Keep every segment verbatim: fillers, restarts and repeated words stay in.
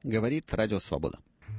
Говорит Радио Свобода.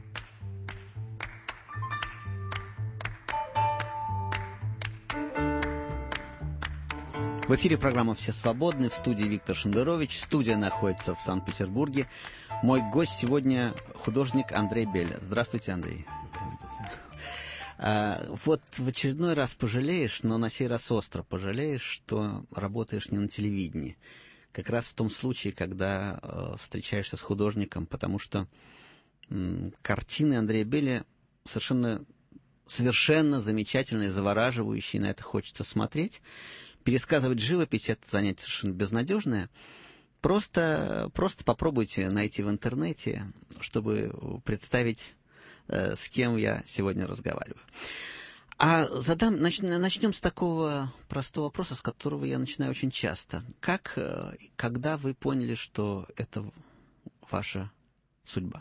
В эфире программа «Все свободны», в студии Виктор Шендерович. Студия находится в Санкт-Петербурге. Мой гость сегодня художник Андрей Беля. Здравствуйте, Андрей. Здравствуйте. А, вот в очередной раз пожалеешь, но на сей раз остро пожалеешь, что работаешь не на телевидении. Как раз в том случае, когда э, встречаешься с художником, потому что м, картины Андрея Беля совершенно, совершенно замечательные, завораживающие, на это хочется смотреть. Пересказывать живопись — это занятие совершенно безнадежное. Просто, просто попробуйте найти в интернете, чтобы представить, э, с кем я сегодня разговариваю. А задам, нач, начнем с такого простого вопроса, с которого я начинаю очень часто. Как, э, когда вы поняли, что это ваша судьба?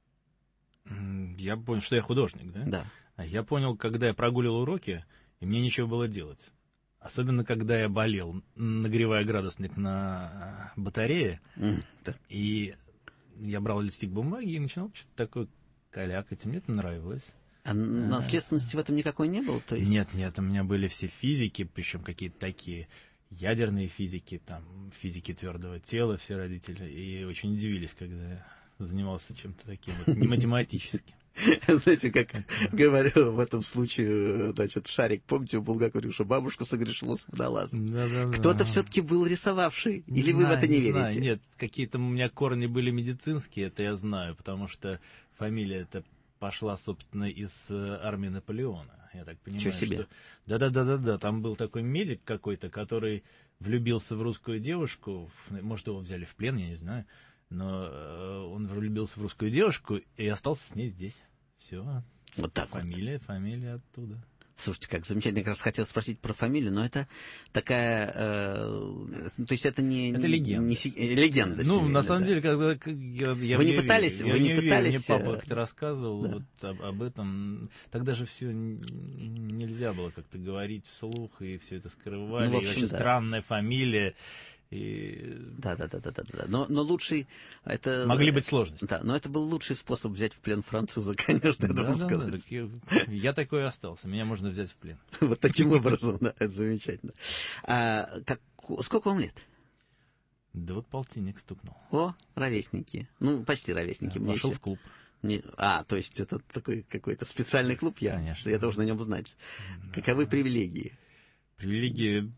Я понял, что я художник, да? Да. А я понял, когда я прогуливал уроки, и мне нечего было делать. Особенно, когда я болел, нагревая градусник на батарее, Mm, да. и я брал листик бумаги и начинал что-то такое калякать, и мне это нравилось. А наследственности в этом никакой не было? То есть... Нет, нет, у меня были все физики, причем какие-то такие ядерные физики, там, физики твердого тела, все родители, и очень удивились, когда я занимался чем-то таким, вот, не математическим. Знаете, как говорю в этом случае, значит, Шарик, помните, у Булгакова, что бабушка согрешила с водолазом? Да, да, да. Кто-то все-таки был рисовавший, Не или знаю, вы в это не, не верите? Знаю. Нет, какие-то у меня корни были медицинские, это я знаю, потому что фамилия эта пошла, собственно, из армии Наполеона. Я так понимаю, Чего себе? что... Да-да-да-да-да, там был такой медик какой-то, который влюбился в русскую девушку, может, его взяли в плен, я не знаю, но он влюбился в русскую девушку и остался с ней здесь. Все. Вот так фамилия, вот. Фамилия оттуда. Слушайте, как замечательно, я как раз хотел спросить про фамилию, но это такая, э, то есть это не... Это легенда. Не, легенда. Ну, семейная, на самом да. деле, когда я, я вы не верю, пытались, я вы не не пытались... верю. Мне папа как-то рассказывал да. вот об, об этом. Тогда же все нельзя было как-то говорить вслух, и все это скрывали. Ну, в общем, и вообще да. Странная фамилия. И... Да, да, да, да, да, да. Но, но лучший это могли быть сложности. Да, но это был лучший способ взять в плен француза, конечно, я да, должен да, сказать. Да, так я, я такой и остался. Меня можно взять в плен. Вот таким образом, да, это замечательно. А, как, сколько вам лет? Да вот полтинник стукнул. О, ровесники. Ну, почти ровесники. Да, Мне вошел еще... в клуб. Не... А, то есть это такой какой-то специальный клуб, я, Конечно. я должен о нем знать. Да. Каковы привилегии? Привилегии...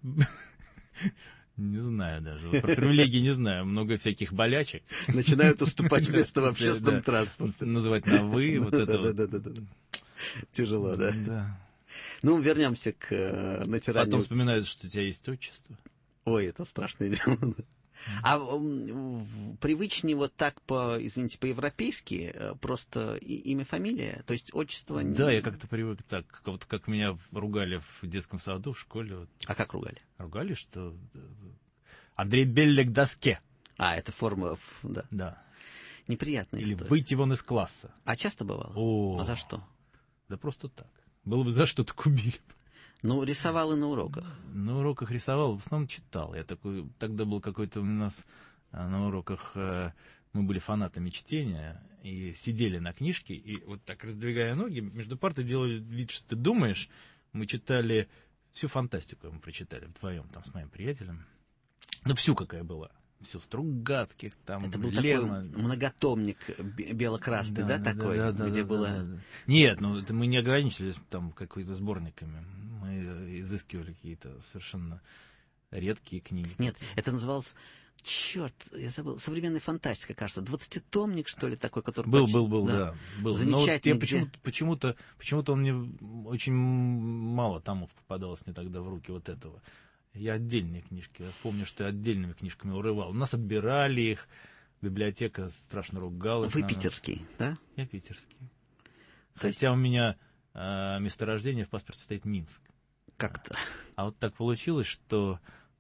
Не знаю даже. Вот про привилегии не знаю. Много всяких болячек. Начинают уступать место в общественном транспорте. Называть на «вы». Вот это да, да, да. Тяжело, да? Да. Ну, вернемся к натиранию. Потом вспоминают, что у тебя есть отчество. Ой, это страшное дело. А привычнее вот так, по, извините, по-европейски, просто имя, фамилия, то есть отчество... Да, я как-то привык так, вот как меня ругали в детском саду, в школе. Вот. А как ругали? Ругали, что Андрей Белля к доске. А, это форма, да. Да. Неприятная Или история. выйти вон из класса. А часто бывало? О, а за что? Да просто так. Было бы за что, так убили. Ну, рисовал и на уроках. На уроках рисовал, в основном читал. Я такой, тогда был какой-то у нас на уроках, мы были фанатами чтения, и сидели на книжке, и вот так, раздвигая ноги, между партой делали вид, что ты думаешь. Мы читали всю фантастику, мы прочитали вдвоем там с моим приятелем. Ну, всю какая была. Все Стругацких, там, это был Лермонтова. Такой многотомник бело-красный, да, да, такой, да, да, где да, было... Да, да. Нет, ну это мы не ограничились там какими-то сборниками. Мы изыскивали какие-то совершенно редкие книги. Нет, это называлось... Черт, я забыл, современная фантастика, кажется, двадцатитомник, что ли, такой, который... Был, почти... был, был, да. да был. Замечательный. Но вот я почему-то, почему-то, почему-то он мне очень мало томов попадалось мне тогда в руки вот этого. Я отдельные книжки, я помню, что я отдельными книжками урывал. У нас отбирали их, библиотека страшно ругалась. Вы питерский, да? Я питерский. То Хотя есть... у меня э, месторождение в паспорте стоит Минск. Как-то. А вот так получилось, что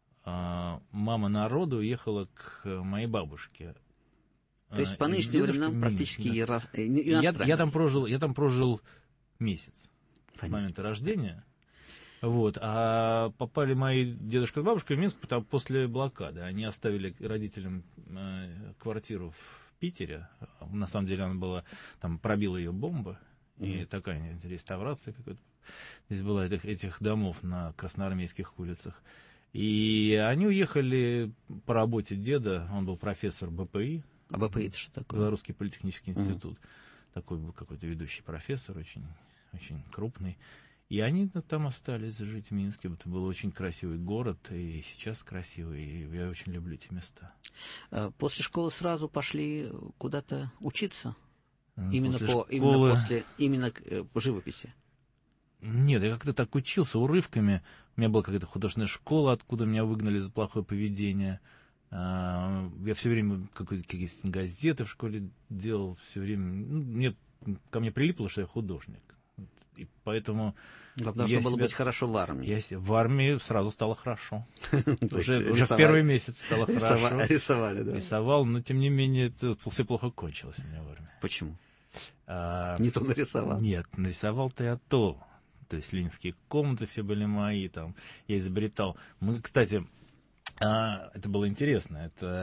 э, мама народу уехала к моей бабушке. То есть по нынешним временам практически да. иностранец. Я, я, там прожил, я там прожил месяц. Понятно. С момента рождения. Вот. А попали мои дедушка с бабушкой в Минск потому, после блокады. Они оставили родителям э, квартиру в Питере. На самом деле она была, там пробила ее бомба, mm-hmm. и такая реставрация какая-то. Здесь была этих, этих домов на красноармейских улицах. И они уехали по работе деда, он был профессор БПИ. А БПИ это что такое? Белорусский политехнический институт. Mm-hmm. Такой был какой-то ведущий профессор, очень, очень крупный. И они там остались жить в Минске. Это был очень красивый город, и сейчас красивый, и я очень люблю эти места. После школы сразу пошли куда-то учиться? Ну, именно, после по, школы... именно после именно по живописи? Нет, я как-то так учился урывками. У меня была какая-то художественная школа, откуда меня выгнали за плохое поведение. Я все время какие-то газеты в школе делал, все время. Ну, мне, ко мне прилипло, что я художник. И поэтому... Вам должно было себя... быть хорошо в армии. Я... В армии сразу стало хорошо. Уже в первый месяц стало хорошо. Рисовали, да. Рисовал, но тем не менее это все плохо кончилось у меня в армии. Почему? Не то нарисовал? Нет, нарисовал-то я то. То есть ленинские комнаты все были мои, там я изобретал. Мы, кстати, это было интересно. Это...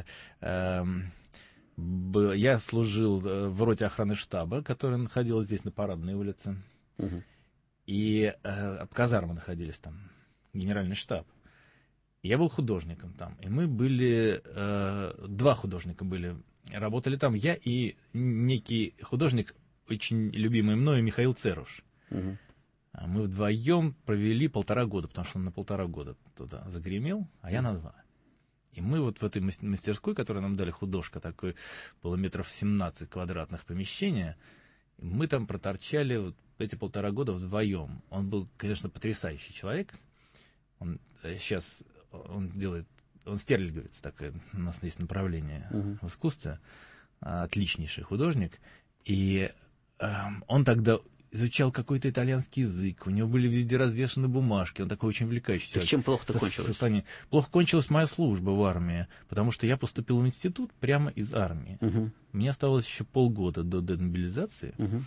Я служил в роте охраны штаба, которая находилась здесь на Парадной улице. Угу. И э, казармы находились там, генеральный штаб. Я был художником там. И мы были, э, два художника были, работали там. Я и некий художник, очень любимый мною, Михаил Церуш. Угу. Мы вдвоем провели полтора года, потому что он на полтора года туда загремел, а я на два. И мы вот в этой мастерской, которую нам дали художка, такой было метров семнадцать квадратных помещения, мы там проторчали вот эти полтора года вдвоем. Он был, конечно, потрясающий человек. Он сейчас он делает, он стерлиговец, такое у нас есть направление uh-huh. в искусстве, отличнейший художник. И э, он тогда изучал какой-то итальянский язык, у него были везде развешаны бумажки, он такой очень увлекающий человек. Чем плохо-то кончилось? Состояние. Плохо кончилась моя служба в армии, потому что я поступил в институт прямо из армии. Uh-huh. Мне оставалось еще полгода до демобилизации. Uh-huh.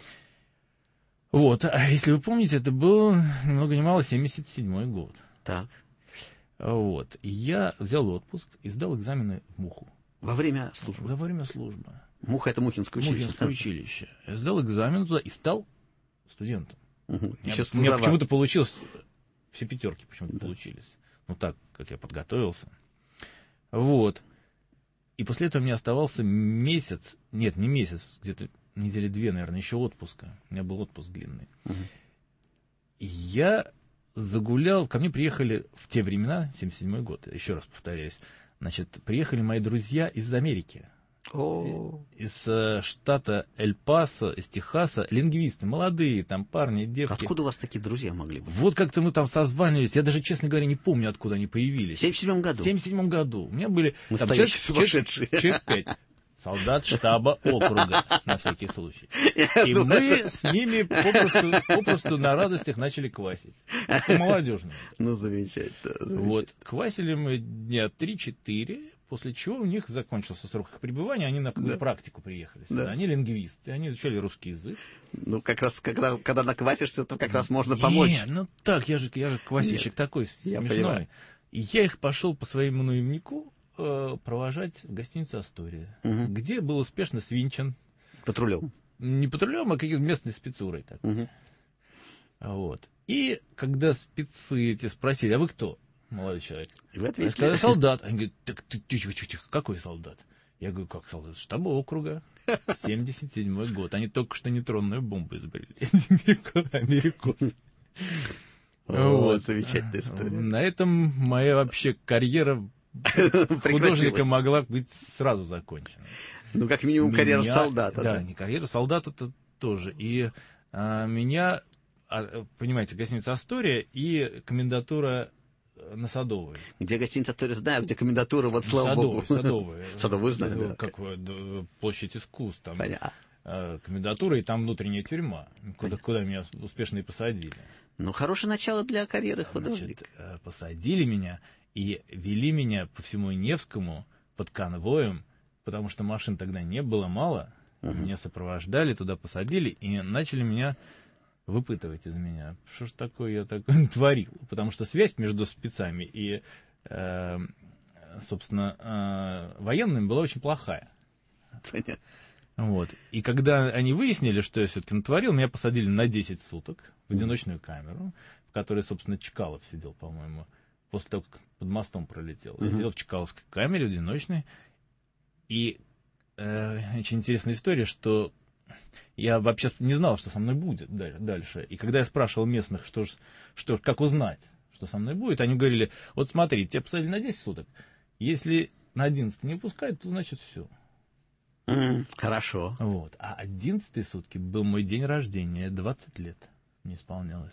Вот, а если вы помните, это был, ни много ни мало, семьдесят седьмой год. Так. Вот, и я взял отпуск и сдал экзамены в Муху. Во время службы? Во время службы. Муха — это Мухинское училище. Мухинское училище. Я сдал экзамен туда и стал студентом. Угу. У меня, у меня почему-то получилось, все пятерки почему-то да. получились. Ну так, как я подготовился. Вот. И после этого мне оставался месяц, нет, не месяц, где-то недели две, наверное, еще отпуска. У меня был отпуск длинный. Угу. И я загулял, ко мне приехали в те времена, семьдесят седьмой год, еще раз повторяюсь, значит, приехали мои друзья из Америки. О. Из э, штата Эль-Пасо, из Техаса, лингвисты, молодые, там парни, девки. Откуда у вас такие друзья могли быть? Вот как-то мы там созванивались, я даже, честно говоря, не помню, откуда они появились. В семьдесят седьмом году? В семьдесят седьмом году. У меня были... Настоящие сумасшедшие. Человек пять. Солдат штаба округа, на всякий случай. Я и думаю... мы с ними попросту, попросту на радостях начали квасить. По-молодежному. Ну, замечательно, замечательно. Вот, квасили мы дня три-четыре, после чего у них закончился срок их пребывания, они на да. практику приехали сюда. Да. Они лингвисты, они изучали русский язык. Ну, как раз, когда, когда наквасишься, то как раз можно помочь. Не, ну так, я же, я же квасильщик Нет, такой смешной. И я их пошел по своему наивнику провожать в гостиницу «Астория», угу. где был успешно свинчен. Патрулем? Не патрулем, а какой-то местной спецурой. Так. Угу. Вот. И когда спецы эти спросили, а вы кто, молодой человек? Вы ответили. Я сказал, солдат. Они говорят, так ты, ты, ты, ты, какой солдат? Я говорю, как солдат? Штаба округа. семьдесят седьмой год. Они только что нейтронную бомбу изобрели. Америкосы. Вот. Замечательная история. На этом моя вообще карьера художника могла быть сразу закончена. Ну, как минимум, карьера меня, солдата. Да, да, не карьера солдата-то тоже. И а, меня, а, понимаете, гостиница «Астория» и комендатура на Садовой. Где гостиница «Астория» знаю, где комендатура, вот слава Садовой, богу. Садовой. Садовую знаю, да. Как площадь искусств. Там Понятно. Комендатура, и там внутренняя тюрьма, куда, куда меня успешно и посадили. Ну, хорошее начало для карьеры художника. Значит, посадили меня и вели меня по всему Невскому под конвоем, потому что машин тогда не было мало. Uh-huh. Меня сопровождали, туда посадили и начали меня выпытывать из меня. Что ж такое я такое творил? Потому что связь между спецами и, э, собственно, э, военными была очень плохая. Понятно. Вот. И когда они выяснили, что я все-таки натворил, меня посадили на десять суток в одиночную камеру, в которой, собственно, Чкалов сидел, по-моему, после того, как под мостом пролетел. Я сидел в Чкаловской камере одиночной. И э, очень интересная история, что я вообще не знал, что со мной будет дальше. И когда я спрашивал местных, что ж, что ж, как узнать, что со мной будет, они говорили: вот смотри, тебя посадили на десять суток, если на одиннадцатый не пускают, то значит все. Mm, хорошо. Вот. А одиннадцатые сутки был мой день рождения, двадцать лет мне исполнялось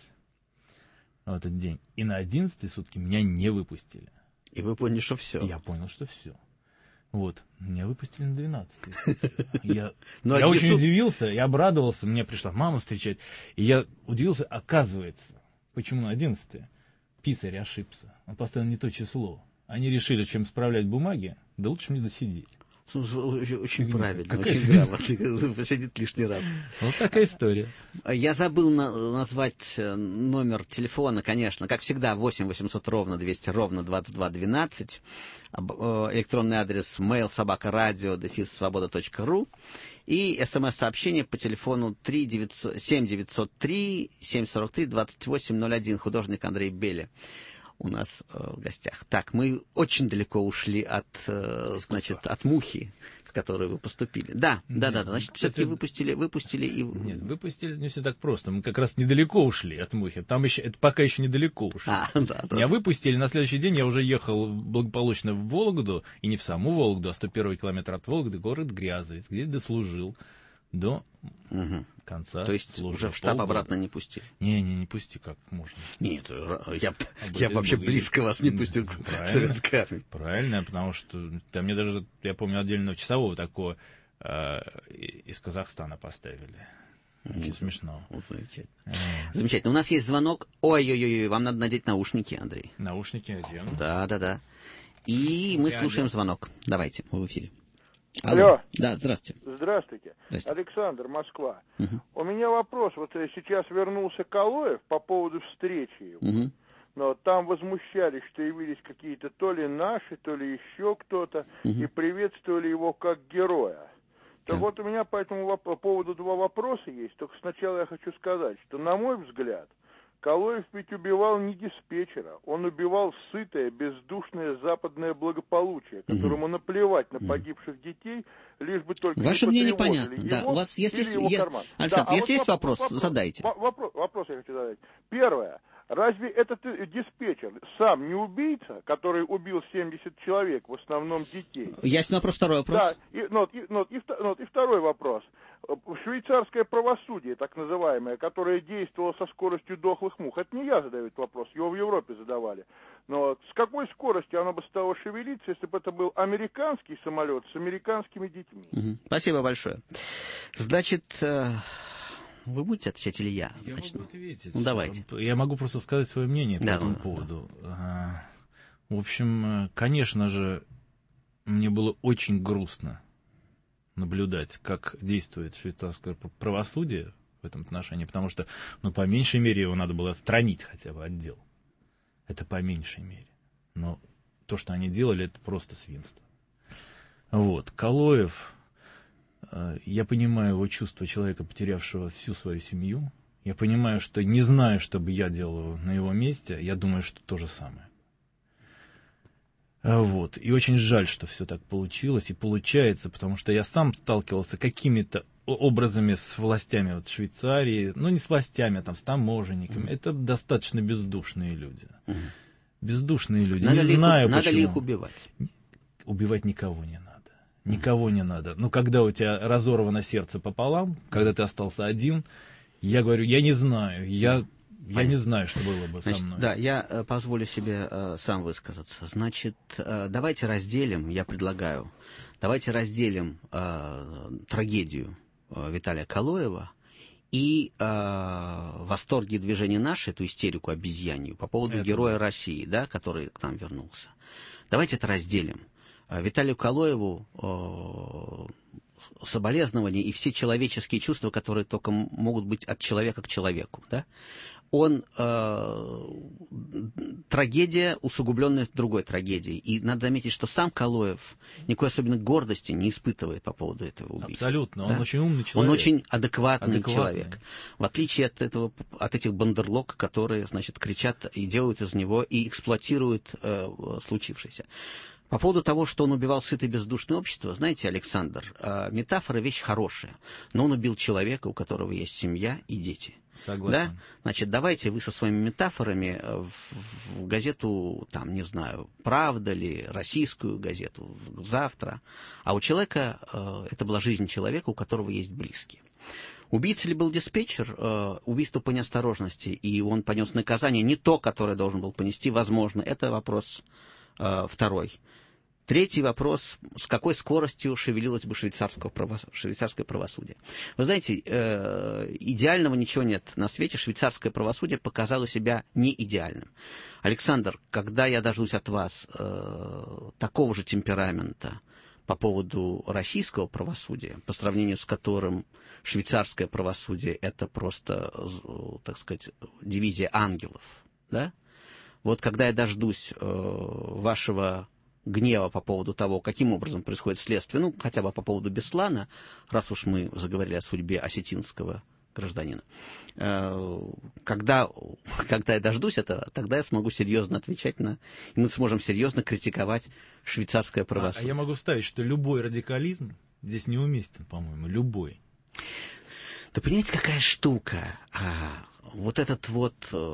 в этот день. И на одиннадцатые сутки меня не выпустили. И вы поняли, что все. Я понял, что все. Вот. Меня выпустили на двенадцатые сутки. Я, Но я очень суд... удивился, я обрадовался, мне пришла мама встречать. И я удивился, оказывается, почему на одиннадцатые? Писарь ошибся. Он поставил не то число. Они решили, чем справлять бумаги, да лучше мне досидеть. Очень правильно, Какая очень грамотно. Посидит лишний раз. Вот такая история. Я забыл на- назвать номер телефона, конечно, как всегда, восемь восемьсот ровно двести ровно двадцать два двенадцать. Электронный адрес mail собака радио дефис свобода точка ру. И смс-сообщение по телефону семь девятьсот три семьсот сорок три двадцать восемь ноль один. Художник Андрей Беля у нас э, в гостях. Так, мы очень далеко ушли от, э, значит, от мухи, в которую вы поступили. Да, Нет, да, да, да. Значит, все-таки выпустили, выпустили и... Нет, выпустили не все так просто. Мы как раз недалеко ушли от мухи. Там еще, это пока еще недалеко ушли. А, да, да. Меня выпустили, на следующий день я уже ехал благополучно в Вологду, и не в саму Вологду, а сто первый километр от Вологды, город Грязовец, где дослужил до угу. конца. То есть уже в штаб полгода. Обратно не пустили? Не, не, не пусти, как можно. Нет, я, я вообще близко вас не пустил к советской армии. Правильно, потому что там мне даже, я помню, отдельного часового такого э, из Казахстана поставили. Очень смешно. Замечательно. А. Замечательно. У нас есть звонок. Ой-ой-ой, вам надо надеть наушники, Андрей. Наушники одену. Да, да, да. И мы я слушаем одену. Звонок. Давайте, мы в эфире. Алло. Алло. Да, здравствуйте. Здравствуйте. Здравствуйте. Александр, Москва. Угу. У меня вопрос. Вот сейчас вернулся Калоев по поводу встречи его. Угу. Но там возмущались, что явились какие-то то ли наши, то ли еще кто-то, угу. и приветствовали его как героя. Так да. Вот у меня по этому воп- по поводу два вопроса есть. Только сначала я хочу сказать, что, на мой взгляд, Калоев ведь убивал не диспетчера, он убивал сытое, бездушное западное благополучие, которому угу. наплевать на погибших детей, лишь бы только Ваше не мнение понятно. Да, у вас есть, есть, есть, Александр, да, если а есть вот вопрос, вопрос, задайте. Вопрос, вопрос я хочу задать. Первое. Разве этот диспетчер сам не убийца, который убил семьдесят человек, в основном детей? Ясен вопрос, второй вопрос. Да, и, ну, и, ну, и, ну, и второй вопрос. Швейцарское правосудие, так называемое, которое действовало со скоростью дохлых мух, это не я задаю этот вопрос, его в Европе задавали. Но с какой скоростью оно бы стало шевелиться, если бы это был американский самолет с американскими детьми? Угу. Спасибо большое. Значит... Вы будете отвечать или я? Я начну? могу ответить. Ну, давайте. Я могу просто сказать свое мнение да, по этому да, поводу. Да. В общем, конечно же, мне было очень грустно наблюдать, как действует швейцарское правосудие в этом отношении, потому что, ну, по меньшей мере, его надо было отстранить хотя бы от дел. Это по меньшей мере. Но то, что они делали, это просто свинство. Вот. Калоев... Я понимаю его чувство человека, потерявшего всю свою семью. Я понимаю, что не знаю, что бы я делал на его месте. Я думаю, что то же самое. Вот. И очень жаль, что все так получилось и получается, потому что я сам сталкивался какими-то образами с властями вот Швейцарии. Ну, не с властями, а там, с таможенниками. Mm-hmm. Это достаточно бездушные люди. Mm-hmm. Бездушные люди. Надо не ли знаю, их, почему. Надо ли их убивать? Убивать никого не надо. Никого не надо. Но когда у тебя разорвано сердце пополам, когда ты остался один, я говорю, я не знаю, я, я не знаю, что было бы Значит, со мной. Да, я э, позволю себе э, сам высказаться. Значит, э, давайте разделим, я предлагаю, давайте разделим э, трагедию э, Виталия Калоева и э, восторги движения «Наши», эту истерику обезьянью по поводу это героя да. России, да, который к нам вернулся. Давайте это разделим. Виталию Калоеву э, соболезнования и все человеческие чувства, которые только могут быть от человека к человеку. Да? он э, трагедия, усугубленная другой трагедией. И надо заметить, что сам Калоев никакой особенной гордости не испытывает по поводу этого убийства. Абсолютно, да? Он очень умный человек. Он очень адекватный, адекватный человек. В отличие от, этого, от этих бандерлог, которые, значит, кричат и делают из него, и эксплуатируют э, случившееся. По поводу того, что он убивал сытое бездушное общество, знаете, Александр, э, метафора вещь хорошая, но он убил человека, у которого есть семья и дети. Согласен. Да? Значит, давайте вы со своими метафорами в, в газету, там, не знаю, «Правда» ли, российскую газету, «Завтра». А у человека, э, это была жизнь человека, у которого есть близкие. Убийца ли был диспетчер? Э, убийство по неосторожности, и он понес наказание не то, которое должен был понести, возможно. Это вопрос э, второй. Третий вопрос, с какой скоростью шевелилось бы швейцарское, право, швейцарское правосудие. Вы знаете, э, идеального ничего нет на свете, швейцарское правосудие показало себя не идеальным. Александр, когда я дождусь от вас э, такого же темперамента по поводу российского правосудия, по сравнению с которым швейцарское правосудие это просто, так сказать, дивизия ангелов, да? Вот когда я дождусь э, вашего гнева по поводу того, каким образом происходит следствие, ну, хотя бы по поводу Беслана, раз уж мы заговорили о судьбе осетинского гражданина. Когда, когда я дождусь этого, тогда я смогу серьезно отвечать на... И мы сможем серьезно критиковать швейцарское правосудие. А, а я могу вставить, что любой радикализм здесь неуместен, по-моему, любой. Да понимаете, какая штука? А, вот этот вот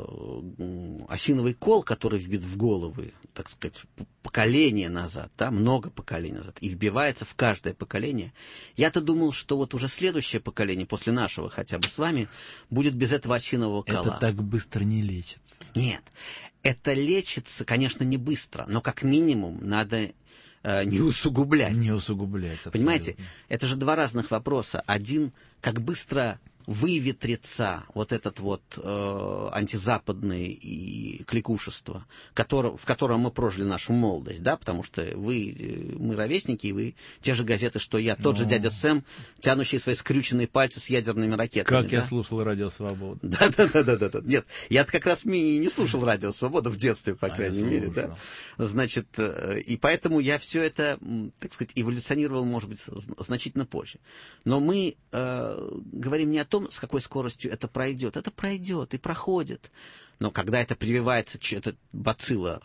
э, осиновый кол, который вбит в головы, так сказать, поколение назад, да, много поколений назад, и вбивается в каждое поколение. Я-то думал, что вот уже следующее поколение, после нашего хотя бы с вами, будет без этого осинового кола. Это так быстро не лечится. Нет, это лечится, конечно, не быстро, но как минимум надо э, не усугублять. Не усугублять, абсолютно. Понимаете, это же два разных вопроса. Один, как быстро выветрится вот этот вот э, антизападный и кликушество, который, в котором мы прожили нашу молодость, да, потому что вы, мы ровесники, и вы те же газеты, что я, тот Но... же дядя Сэм, тянущий свои скрюченные пальцы с ядерными ракетами. Как да? я слушал «Радио Свобода». Да, да, да, да, да, да. Нет, я как раз не слушал «Радио Свобода» в детстве, по крайней а мере, да. Значит, и поэтому я все это, так сказать, эволюционировал, может быть, значительно позже. Но мы э, говорим не о том, с какой скоростью это пройдет. Это пройдет и проходит. Но когда это прививается, эта бацилла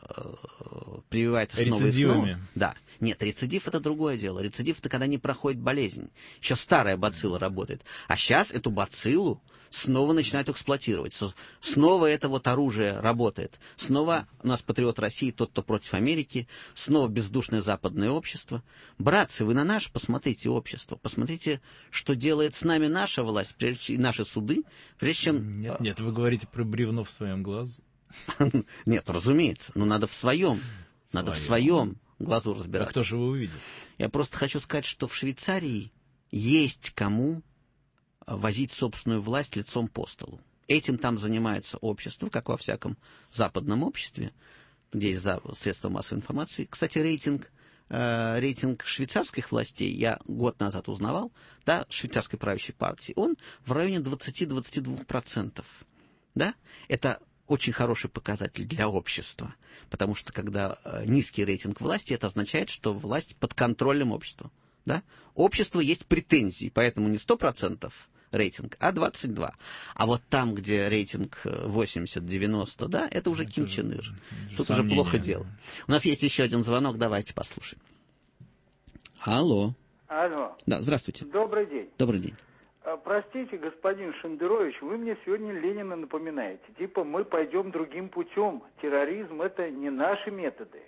э, прививается снова и снова... Да. Нет, рецидив это другое дело. Рецидив это когда не проходит болезнь. Еще старая бацилла работает. А сейчас эту бациллу снова начинают эксплуатировать. Снова это вот оружие работает. Снова у нас патриот России, тот, кто против Америки. Снова бездушное западное общество. Братцы, вы на наше посмотрите общество. Посмотрите, что делает с нами наша власть и наши суды. Прежде чем... Нет, нет, вы говорите про бревно в своем глазу. Нет, разумеется. Но надо в своем. Надо в своем глазу разбираться. А кто же его увидит? Я просто хочу сказать, что в Швейцарии есть кому возить собственную власть лицом по столу. Этим там занимается общество, как во всяком западном обществе, где есть средства массовой информации. Кстати, рейтинг, э, рейтинг швейцарских властей я год назад узнавал, да, швейцарской правящей партии, он в районе двадцать-двадцать два процента. Да? Это очень хороший показатель для общества, потому что когда э, низкий рейтинг власти, это означает, что власть под контролем общества. Да? Обществу есть претензии, поэтому не сто процентов рейтинг, а двадцать два. А вот там, где рейтинг восемьдесят-девяносто, да, это уже Ким Чен Ир. Тут сомнения. Уже плохо дело. У нас есть еще один звонок, давайте послушаем. Алло. Алло. Да, здравствуйте. Добрый день. Добрый день. Простите, господин Шендерович, вы мне сегодня Ленина напоминаете. Типа мы пойдем другим путем. Терроризм это не наши методы.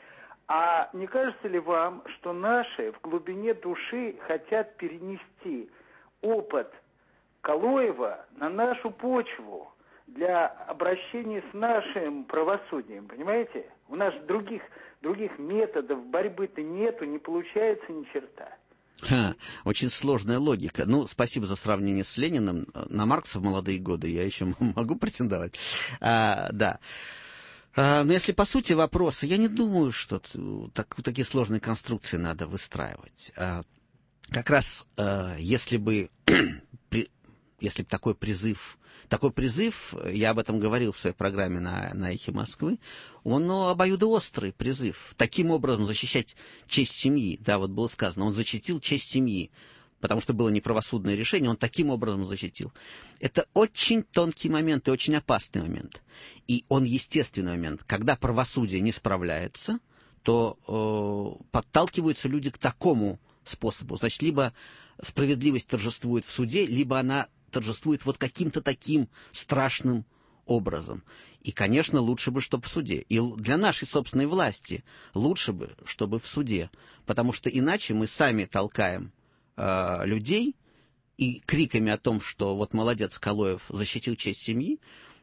А не кажется ли вам, что наши в глубине души хотят перенести опыт Калоева на нашу почву для обращения с нашим правосудием, понимаете? У нас других, других методов борьбы-то нету, не получается ни черта. Ха, очень сложная логика. Ну, спасибо за сравнение с Лениным. На Маркса в молодые годы я еще могу претендовать. А, да. А, но если по сути вопроса, я не думаю, что так, такие сложные конструкции надо выстраивать. А, как раз, а, если бы... при, если бы такой призыв, такой призыв, я об этом говорил в своей программе на, на «Эхе Москвы», он ну, обоюдоострый призыв. Таким образом защищать честь семьи, да, вот было сказано, он защитил честь семьи, потому что было неправосудное решение, он таким образом защитил. Это очень тонкий момент и очень опасный момент. И он естественный момент. Когда правосудие не справляется, то э, подталкиваются люди к такому способу. Значит, либо справедливость торжествует в суде, либо она торжествует вот каким-то таким страшным образом. И, конечно, лучше бы, чтобы в суде. И для нашей собственной власти лучше бы, чтобы в суде. Потому что иначе мы сами толкаем э, людей и криками о том, что вот молодец Калоев защитил честь семьи.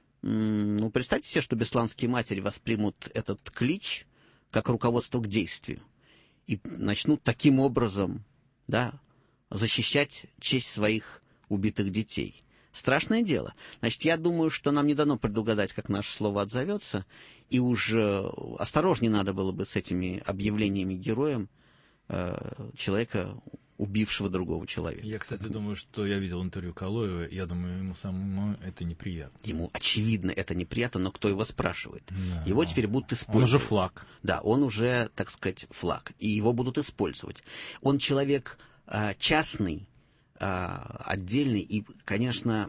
М- ну, представьте себе, что бесланские матери воспримут этот клич как руководство к действию. И начнут таким образом, да, защищать честь своих убитых детей. Страшное дело. Значит, я думаю, что нам не дано предугадать, как наше слово отзовется, и уже осторожнее надо было бы с этими объявлениями героем э, человека, убившего другого человека. Я, кстати, думаю, что я видел интервью Калоева, я думаю, ему самому это неприятно. Ему, очевидно, это неприятно, но кто его спрашивает? Да, его да. теперь будут использовать. Он уже флаг. Да, он уже, так сказать, флаг, и его будут использовать. Он человек э, частный, отдельный, и, конечно,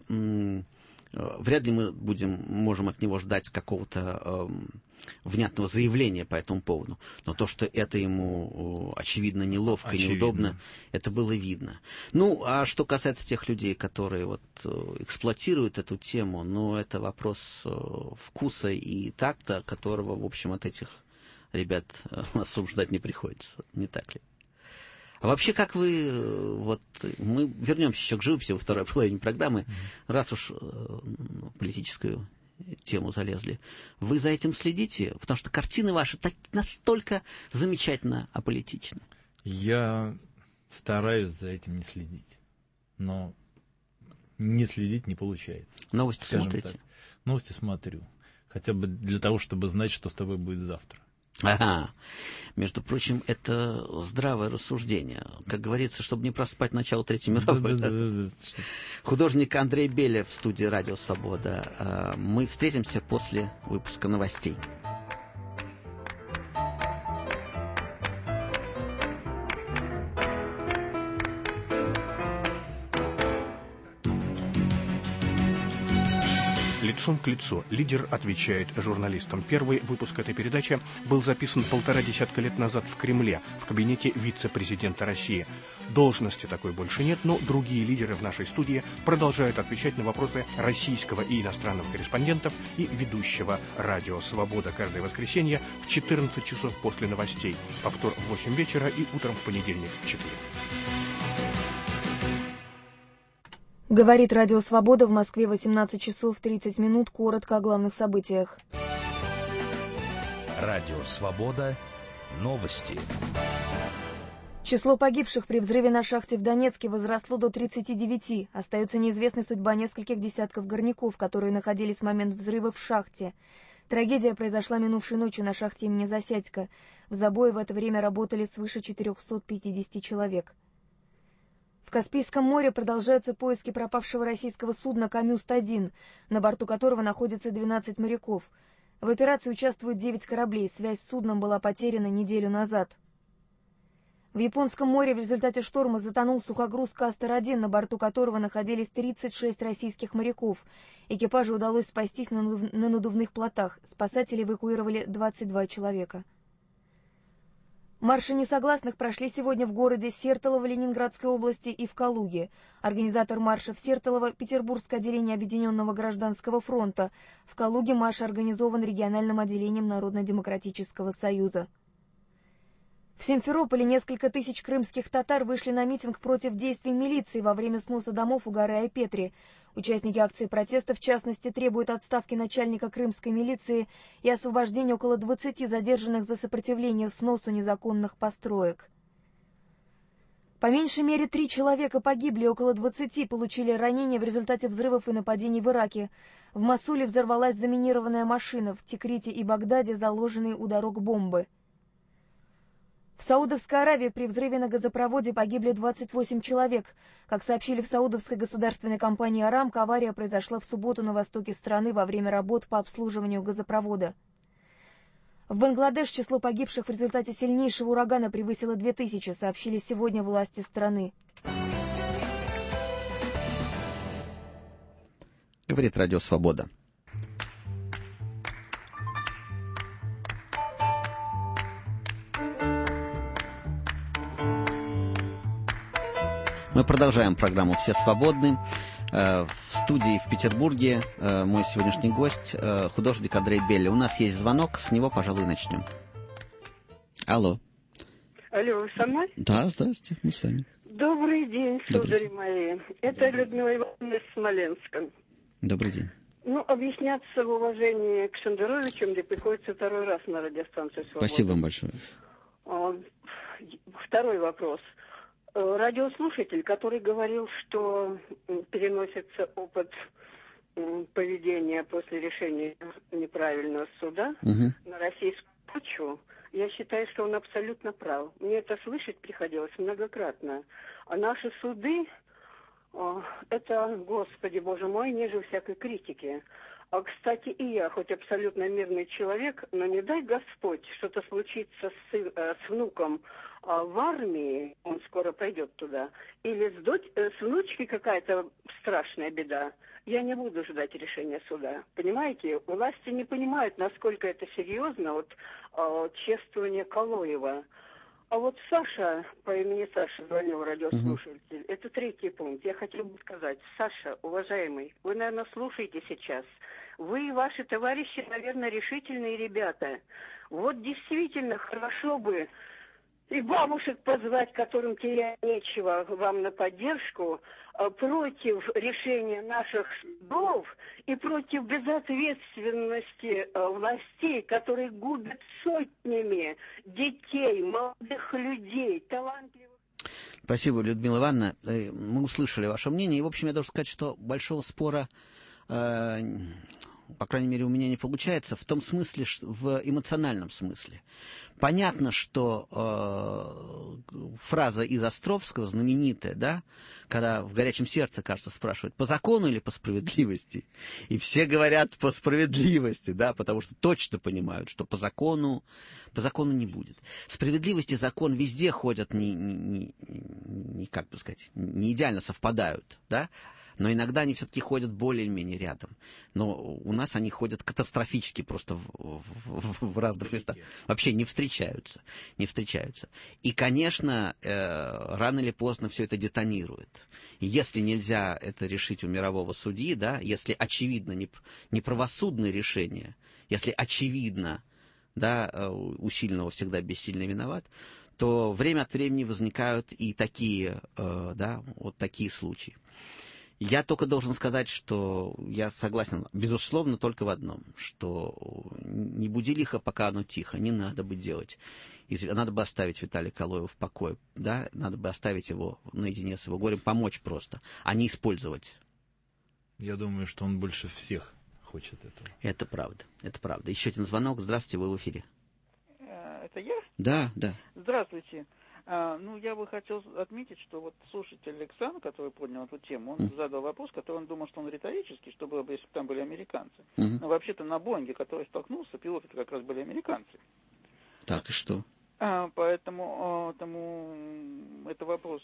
вряд ли мы будем, можем от него ждать какого-то э, внятного заявления по этому поводу. Но то, что это ему, очевидно, неловко очевидно. и неудобно, это было видно. Ну, а что касается тех людей, которые вот эксплуатируют эту тему, ну, это вопрос вкуса и такта, которого, в общем, от этих ребят осуждать не приходится, не так ли? А вообще, как вы, вот, мы вернемся еще к живописи во второй половине программы, mm-hmm. раз уж э, политическую тему залезли. Вы за этим следите? Потому что картины ваши так, настолько замечательно аполитичны. Я стараюсь за этим не следить, но не следить не получается. Новости смотрите? Так. Новости смотрю. Хотя бы для того, чтобы знать, что с тобой будет завтра. Ага. Между прочим, это здравое рассуждение. Как говорится, чтобы не проспать начало Третьей мировой. Да, да, да, да. Художник Андрей Белев в студии «Радио Свобода». Мы встретимся после выпуска новостей. Лицом к лицу. Лидер отвечает журналистам. Первый выпуск этой передачи был записан полтора десятка лет назад в Кремле, в кабинете вице-президента России. Должности такой больше нет, но другие лидеры в нашей студии продолжают отвечать на вопросы российского и иностранных корреспондентов и ведущего «Радио Свобода» каждое воскресенье в четырнадцать часов после новостей, повтор в восемь вечера и утром в понедельник в четыре. Говорит Радио Свобода, в Москве восемнадцать часов тридцать минут. Коротко о главных событиях. Радио Свобода. Новости. Число погибших при взрыве на шахте в Донецке возросло до тридцати девяти. Остается неизвестной судьба нескольких десятков горняков, которые находились в момент взрыва в шахте. Трагедия произошла минувшей ночью на шахте имени Засядько. В забое в это время работали свыше четырехсот пятидесяти человек. В Каспийском море продолжаются поиски пропавшего российского судна «Камюст один», на борту которого находится двенадцать моряков. В операции участвуют девять кораблей, связь с судном была потеряна неделю назад. В Японском море в результате шторма затонул сухогруз «Кастер один», на борту которого находились тридцать шесть российских моряков. Экипажу удалось спастись на, надув... на надувных плотах. Спасатели эвакуировали двадцать два человека. Марши несогласных прошли сегодня в городе Сертолово Ленинградской области и в Калуге. Организатор марша в Сертолово – Петербургское отделение Объединенного гражданского фронта. В Калуге марш организован региональным отделением Народно-демократического союза. В Симферополе несколько тысяч крымских татар вышли на митинг против действий милиции во время сноса домов у горы Айпетри. Участники акции протеста, в частности, требуют отставки начальника крымской милиции и освобождения около двадцати задержанных за сопротивление сносу незаконных построек. По меньшей мере три человека погибли, около двадцати получили ранения в результате взрывов и нападений в Ираке. В Мосуле взорвалась заминированная машина, в Тикрите и Багдаде заложенные у дорог бомбы. В Саудовской Аравии при взрыве на газопроводе погибли двадцать восемь человек. Как сообщили в саудовской государственной компании «Арамко», авария произошла в субботу на востоке страны во время работ по обслуживанию газопровода. В Бангладеш число погибших в результате сильнейшего урагана превысило две тысячи, сообщили сегодня власти страны. Говорит Радио Свобода. Мы продолжаем программу «Все свободны». В студии в Петербурге мой сегодняшний гость, художник Андрей Белли. У нас есть звонок, с него, пожалуй, начнем. Алло. Алло, вы со мной? Да, здравствуйте, мы с вами. Добрый день, Добрый судари день. мои. Это Людмила Ивановна из Смоленска. Добрый день. Ну, объясняться в уважении к Шендеровичу мне приходится второй раз на радиостанцию «Свобода». Спасибо вам большое. Второй вопрос. Радиослушатель, который говорил, что переносится опыт поведения после решения неправильного суда угу. на российскую почву, я считаю, что он абсолютно прав. Мне это слышать приходилось многократно. А наши суды, о, это, Господи, Боже мой, ниже всякой критики. А, кстати, и я, хоть абсолютно мирный человек, но не дай Господь, что-то случится с, сын, э, с внуком э, в армии, он скоро пойдет туда, или с, дочь, э, с внучкой какая-то страшная беда, я не буду ждать решения суда. Понимаете, власти не понимают, насколько это серьезно, вот э, чествование Калоева. А вот Саша, по имени Саша, звонил радиослушатель, uh-huh. это третий пункт. Я хотела бы сказать, Саша, уважаемый, вы, наверное, слушаете сейчас. Вы и ваши товарищи, наверное, решительные ребята. Вот действительно хорошо бы и бабушек позвать, которым терять нечего, вам на поддержку, против решения наших судов и против безответственности властей, которые губят сотнями детей, молодых людей, талантливых. Спасибо, Людмила Ивановна. Мы услышали ваше мнение. И, в общем, я должен сказать, что большого спора, э, по крайней мере, у меня не получается, в том смысле, что, в эмоциональном смысле. Понятно, что э, фраза из Островского, знаменитая, да, когда в «Горячем сердце», кажется, спрашивают, по закону или по справедливости? И все говорят по справедливости, да, потому что точно понимают, что по закону, по закону не будет. Справедливость и закон везде ходят, не, не, не, не, как бы сказать, не идеально совпадают, да, но иногда они все-таки ходят более-менее рядом. Но у нас они ходят катастрофически просто в, в, в разных местах. Вообще не встречаются. Не встречаются. И, конечно, э, рано или поздно все это детонирует. И если нельзя это решить у мирового судьи, да, если очевидно не, не правосудное решение, если очевидно, да, у сильного всегда бессильный виноват, то время от времени возникают и такие, э, да, вот такие случаи. Я только должен сказать, что я согласен, безусловно, только в одном, что не буди лихо, пока оно тихо, не надо бы делать. Надо бы оставить Виталия Калоева в покое, да, надо бы оставить его наедине с его горем, помочь просто, а не использовать. Я думаю, что он больше всех хочет этого. Это правда, это правда. Еще один звонок. Здравствуйте, вы в эфире. Это я? Да, да. Здравствуйте. А, ну, я бы хотел отметить, что вот слушатель Александр, который поднял эту тему, он mm. задал вопрос, который он думал, что он риторический, что было бы, если бы там были американцы. Mm-hmm. Но вообще-то на Боинге, который столкнулся, пилоты как раз были американцы. Так, и что? А, поэтому, поэтому это вопрос,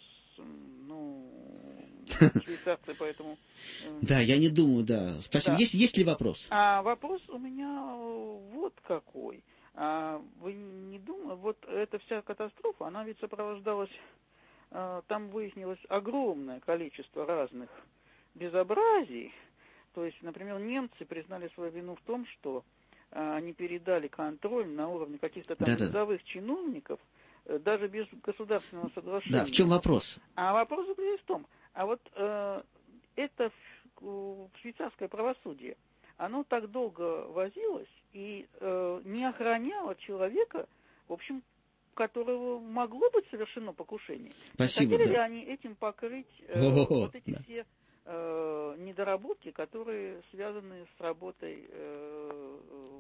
ну, швейцарцы, поэтому... Да, я не думаю, да. Спасибо. Есть, есть ли вопрос? А вопрос у меня вот какой. А вы не думаете, вот эта вся катастрофа, она ведь сопровождалась, а, там выяснилось огромное количество разных безобразий. То есть, например, немцы признали свою вину в том, что а, они передали контроль на уровне каких-то там Да-да. рядовых чиновников, даже без государственного соглашения. Да, в чем вопрос? А вопрос заключается в том, а вот э, это швейцарское правосудие, оно так долго возилось и э, не охраняло человека, в общем, которого могло быть совершено покушение. Спасибо, Хотели да. ли они этим покрыть э, О, вот эти да. все э, недоработки, которые связаны с работой э,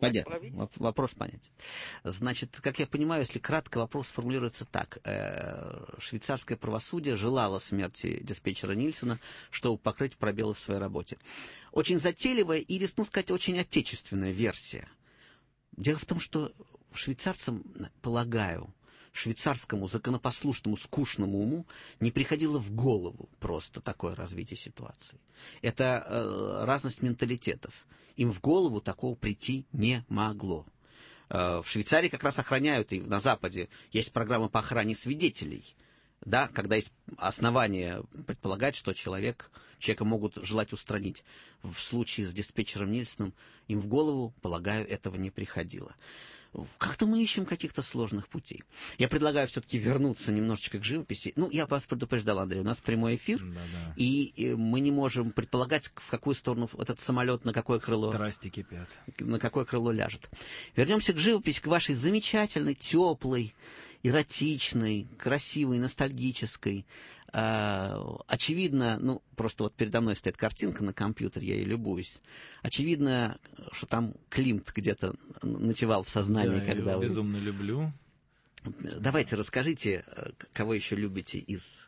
Понятно. Вопрос понятен. Значит, как я понимаю, если кратко, вопрос формулируется так. Швейцарское правосудие желало смерти диспетчера Нильсона, чтобы покрыть пробелы в своей работе. Очень затейливая и, рискну сказать, очень отечественная версия. Дело в том, что швейцарцам, полагаю, швейцарскому законопослушному, скучному уму не приходило в голову просто такое развитие ситуации. Это э, разность менталитетов. Им в голову такого прийти не могло. Э, в Швейцарии как раз охраняют, и на Западе есть программа по охране свидетелей, да, когда есть основания предполагать, что человек, человека могут желать устранить. В случае с диспетчером Нильсоном им в голову, полагаю, этого не приходило. Как-то мы ищем каких-то сложных путей. Я предлагаю все-таки вернуться немножечко к живописи. Ну, я вас предупреждал, Андрей, у нас прямой эфир, да-да. И, и мы не можем предполагать, в какую сторону этот самолет, на какое крыло... Страсти кипят. На какое крыло ляжет. Вернемся к живописи, к вашей замечательной, теплой, эротичной, красивой, ностальгической. Э, очевидно, ну, просто вот передо мной стоит картинка на компьютере, я ей любуюсь. Очевидно, что там Климт где-то ночевал в сознании, да, когда я вы... безумно люблю. Давайте расскажите, кого еще любите из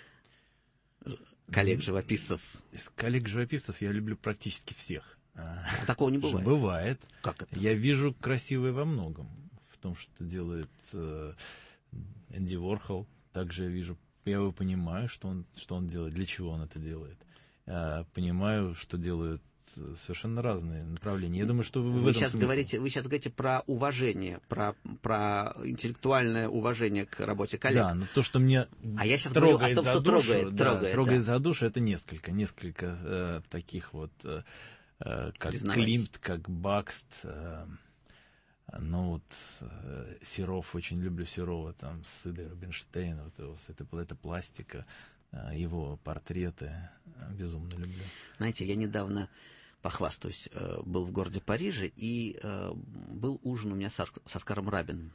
коллег-живописцев? Из коллег-живописцев я люблю практически всех. А такого не бывает. Бывает. Как это? Я вижу красивое во многом. В том, что делает э, Энди Уорхол. Также я вижу, я его понимаю, что он, что он делает, для чего он это делает. Я понимаю, что делают совершенно разные направления. Я думаю, что вы, вы в этом сейчас смысле. говорите, вы сейчас говорите про уважение, про, про интеллектуальное уважение к работе коллег. Да, но то, что мне а я сейчас трогает говорю о том, за что душу, трогает, да, трогает, трогает да. за душу, это несколько, несколько э, таких вот, э, как Климт, как Бакст. Э, ну вот э, Серов, очень люблю Серова, там, с Идой Рубинштейна, вот, это, это пластика, э, его портреты, э, безумно люблю. Знаете, я недавно, похвастаюсь, э, был в городе Париже, и э, был ужин у меня с, с Оскаром Рабиным.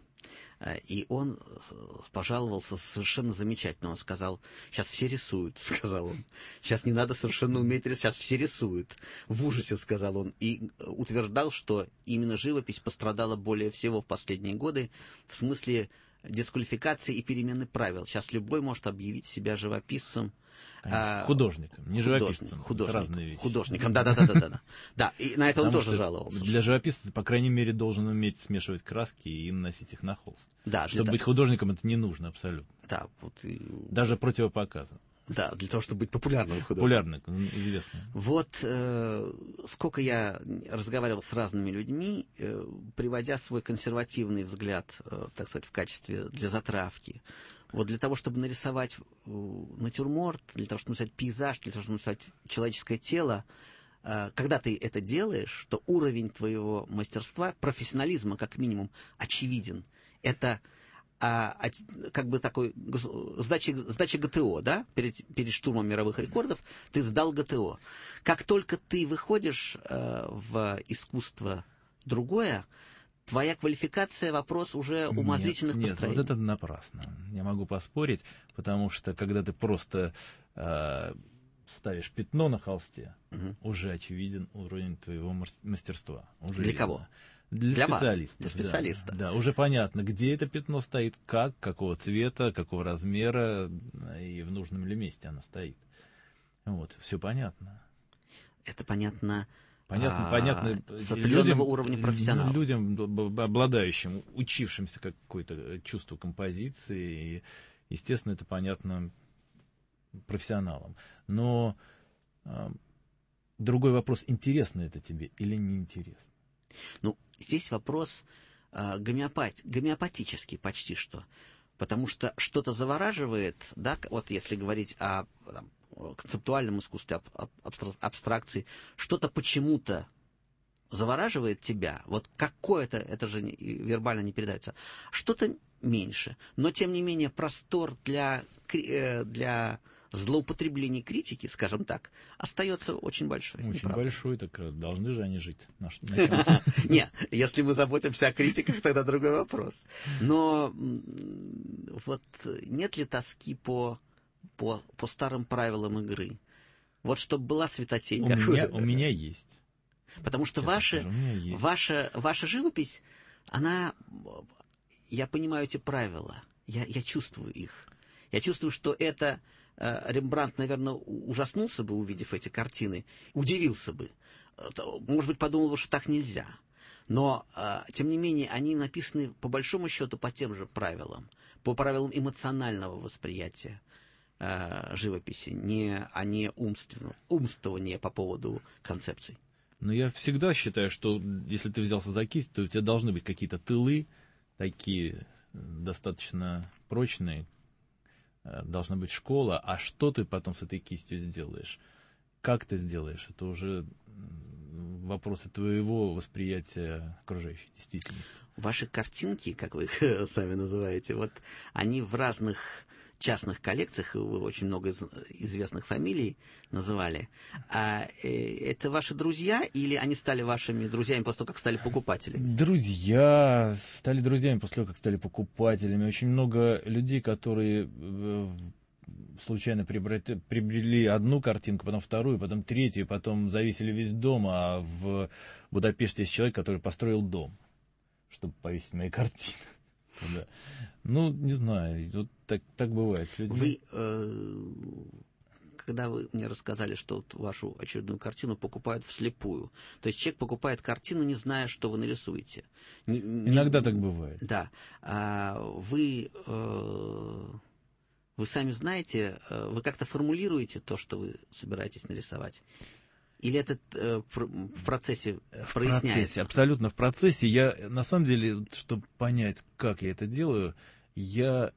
И он пожаловался совершенно замечательно. Он сказал, сейчас все рисуют, сказал он. Сейчас не надо совершенно уметь рисовать, сейчас все рисуют. В ужасе, сказал он. И утверждал, что именно живопись пострадала более всего в последние годы в смысле дисквалификации и перемены правил. Сейчас любой может объявить себя живописцем. Конечно, художником, не живописцем. Художником, художником, да-да-да. Да, и на это он тоже жаловался. Для живописца ты, по крайней мере, должен уметь смешивать краски и наносить их на холст. Да, чтобы быть художником, это не нужно абсолютно. Да, вот и... Даже противопоказано. Да, для того, чтобы быть популярным художником. Популярным, известным. Вот э, сколько я разговаривал с разными людьми, э, приводя свой консервативный взгляд, э, так сказать, в качестве для затравки. Вот для того, чтобы нарисовать натюрморт, для того, чтобы нарисовать пейзаж, для того, чтобы нарисовать человеческое тело, э, когда ты это делаешь, то уровень твоего мастерства, профессионализма, как минимум, очевиден. Это... А, а, как бы такой сдача, сдача ГТО, да, перед, перед штурмом мировых рекордов, ты сдал ГТО. Как только ты выходишь э, в искусство другое, твоя квалификация, вопрос уже умозрительных нет, построений. Нет, вот это напрасно. Я могу поспорить, потому что когда ты просто э, ставишь пятно на холсте, угу. уже очевиден уровень твоего мастерства. Уже Для видно. кого? Для, для специалиста. Вас, для специалиста. Да, да, уже понятно, где это пятно стоит, как, какого цвета, какого размера и в нужном ли месте оно стоит. Вот, все понятно. Это понятно. Понятно, а, понятно. С определенного людям, уровня профессионала. Людям, обладающим, учившимся какое-то чувство композиции, и, естественно, это понятно профессионалам. Но а, другой вопрос: интересно это тебе или неинтересно? Ну, здесь вопрос э, гомеопат, гомеопатический почти что. Потому что что-то завораживает, да, вот если говорить о там, концептуальном искусстве, об, абстра- абстракции, что-то почему-то завораживает тебя, вот какое-то, это же не, вербально не передается, что-то меньше. Но, тем не менее, простор для, э, для злоупотреблений критики, скажем так, остается очень большой. Очень большой, так должны же они жить. Нет, если мы заботимся о критиках, тогда другой вопрос. Но вот нет ли тоски по, по, по старым правилам игры? Вот чтобы была светотень. У меня, у меня есть. Потому что ваши, ваша, ваша живопись, она, я понимаю эти правила, я, я чувствую их. Я чувствую, что это э, Рембрандт, наверное, ужаснулся бы, увидев эти картины, удивился бы. Может быть, подумал бы, что так нельзя. Но, э, тем не менее, они написаны, по большому счету, по тем же правилам, по правилам эмоционального восприятия э, живописи, не, а не умственного, умствования по поводу концепций. Но я всегда считаю, что если ты взялся за кисть, то у тебя должны быть какие-то тылы, такие достаточно прочные, должна быть школа, а что ты потом с этой кистью сделаешь? Как ты сделаешь? Это уже вопросы твоего восприятия окружающей действительности. Ваши картинки, как вы их сами называете, вот они в разных частных коллекциях, вы очень много известных фамилий называли. А это ваши друзья или они стали вашими друзьями после того, как стали покупателями? Друзья стали друзьями после того, как стали покупателями. Очень много людей, которые случайно приобрели одну картинку, потом вторую, потом третью, потом завесили весь дом, а в Будапеште есть человек, который построил дом, чтобы повесить мои картины. Да. Ну, не знаю, вот так, так бывает с людьми. Вы, э, когда вы мне рассказали, что вот вашу очередную картину покупают вслепую, то есть человек покупает картину, не зная, что вы нарисуете. Не, не, Иногда так бывает. Да. А вы, э, вы сами знаете, вы как-то формулируете то, что вы собираетесь нарисовать? Или это э, в процессе в проясняется? Процессе, абсолютно в процессе. Я, на самом деле, чтобы понять, как я это делаю, я,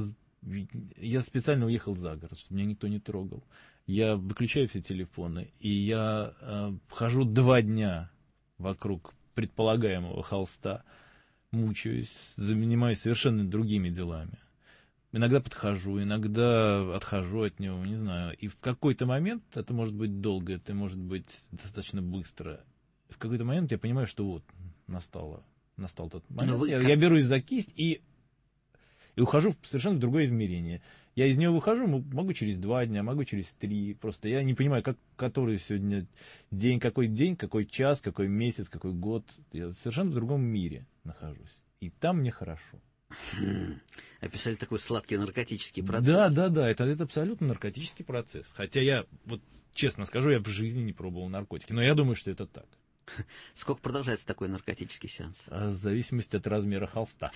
я специально уехал за город, чтобы меня никто не трогал. Я выключаю все телефоны, и я э, хожу два дня вокруг предполагаемого холста, мучаюсь, занимаюсь совершенно другими делами. Иногда подхожу, иногда отхожу от него, не знаю. И в какой-то момент, это может быть долго, это может быть достаточно быстро, в какой-то момент я понимаю, что вот, настало, настал тот момент. Я, как... я берусь за кисть и, и ухожу в совершенно другое измерение. Я из него выхожу, могу через два дня, могу через три. Просто я не понимаю, как, который сегодня день, какой день, какой час, какой месяц, какой год. Я совершенно в другом мире нахожусь. И там мне хорошо. Описали такой сладкий наркотический процесс. Да, да, да, это, это абсолютно наркотический процесс. Хотя я, вот честно скажу, я в жизни не пробовал наркотики, но я думаю, что это так. Сколько продолжается такой наркотический сеанс? В зависимости от размера холста.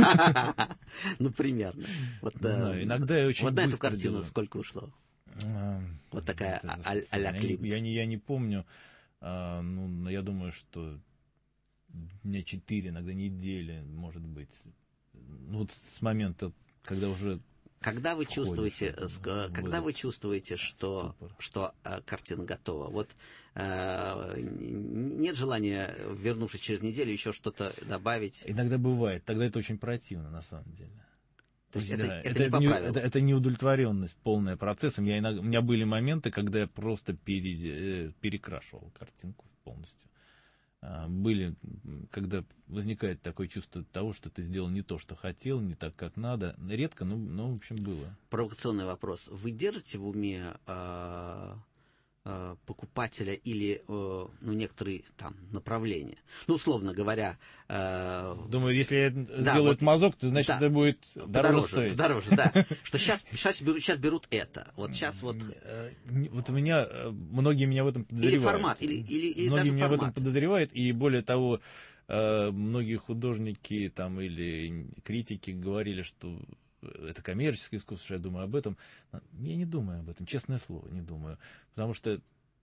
Ну, примерно. Вот иногда я очень Вот на эту картину сколько ушло? Вот такая а-ля Климт. Я не помню, ну, я думаю, что дня четыре, иногда недели, может быть. Ну, вот с момента, когда уже... Когда вы чувствуете, да, когда вы чувствуете, что, что э, картина готова? Вот э, нет желания, вернувшись через неделю, еще что-то добавить? Иногда бывает. Тогда это очень противно, на самом деле. То есть да, это, это, это, не по не, правилам? Это, это неудовлетворенность полная процессом. Я иногда, у меня были моменты, когда я просто пере, перекрашивал картинку полностью. Были, когда возникает такое чувство того, что ты сделал не то, что хотел, не так, как надо. Редко, но, но в общем, было. Провокационный вопрос. Вы держите в уме э, э, покупателя или э, ну, некоторые там направления? Ну, условно говоря... Э, Думаю, если я да, сделаю вот, этот мазок, то значит, да, это будет дороже, дороже стоить. Дороже, да. Что сейчас, сейчас, берут, сейчас берут это. Вот сейчас вот... Вот у меня, многие меня в этом подозревают. Или формат, или, или, или многие даже меня формат. в этом подозревают, и более того, многие художники там, или критики говорили, что это коммерческое искусство, что я думаю об этом. Я не думаю об этом, честное слово, не думаю. Потому что